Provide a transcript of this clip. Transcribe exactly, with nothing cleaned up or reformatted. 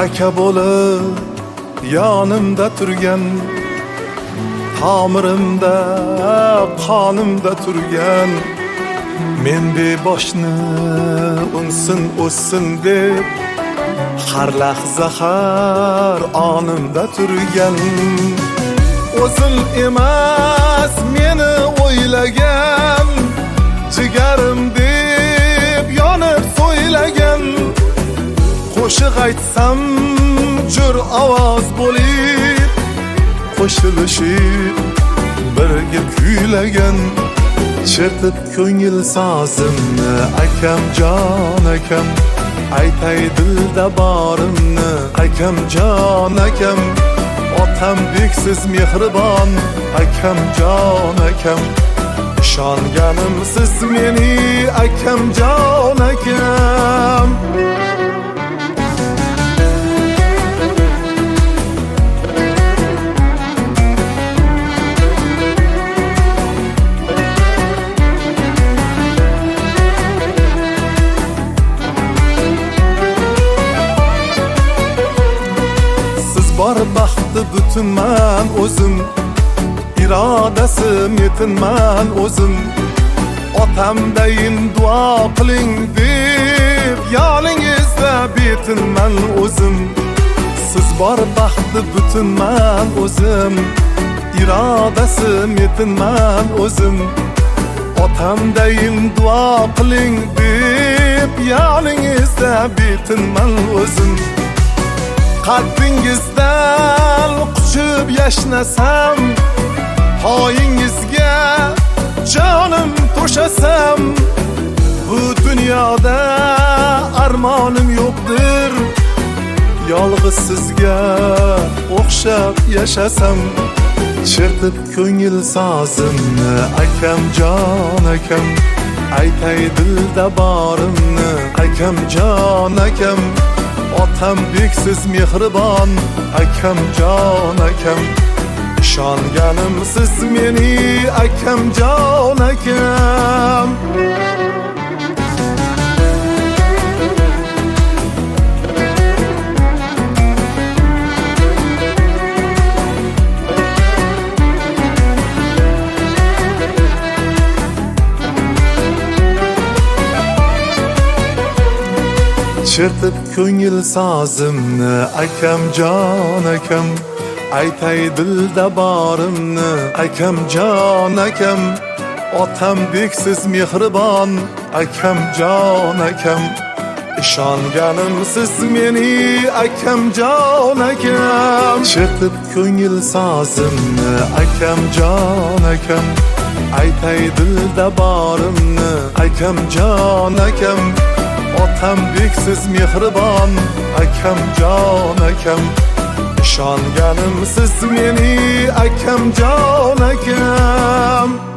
aka bo'lib yonimda turgan, tomirimda qonimda turgan, men beboshni unsin o'ssin deb har lahza har onimda turgan. O'zim emas meni o'ylagan, jigarim deb yonib so'ylagan, qo'shiq aytsam jur ovoz bo'lib, qo'shilishib birga kuylagan. Chertib ko'ngil sozimni akam jon akam, aytay dilda borimni akam jon akam. Otam beksiz mehribon akam jon akam, ishonganim siz meni akam jon akam. Bor baxti butunman o'zim, irodasim yetinman o'zim. Otamdayin duo qiling deb yoningizda betinman o'zim. Siz bor baxti butunman o'zim, irodasim yetinman o'zim. Otamdayin duo qiling deb yoningizda betinman o'zim. Qalbingizdan quchib yashnasam, poyingizga jonim to'shasam, bu dunyoda armonim yo'qdir, yolg'iz sizga o'xshab yashasam. Chertib ko'ngil sozimni akam jon akam, aytay dilda borimni akam jon akam. Otam beksiz mehribon akam jon akam, ishonganim siz meni akam jon akam. Chertib ko'ngil sozimni akam jon akam, aytay dilda borimni akam jon akam. Otam beksiz mehribon akam jon akam, ishonganim siz meni akam jon akam. Chertib ko'ngil sozimni akam jon akam, aytay dilda borimni akam jon akam. Otam beksiz mehribon akam jon akam, ishonganim siz meni akam jon akam.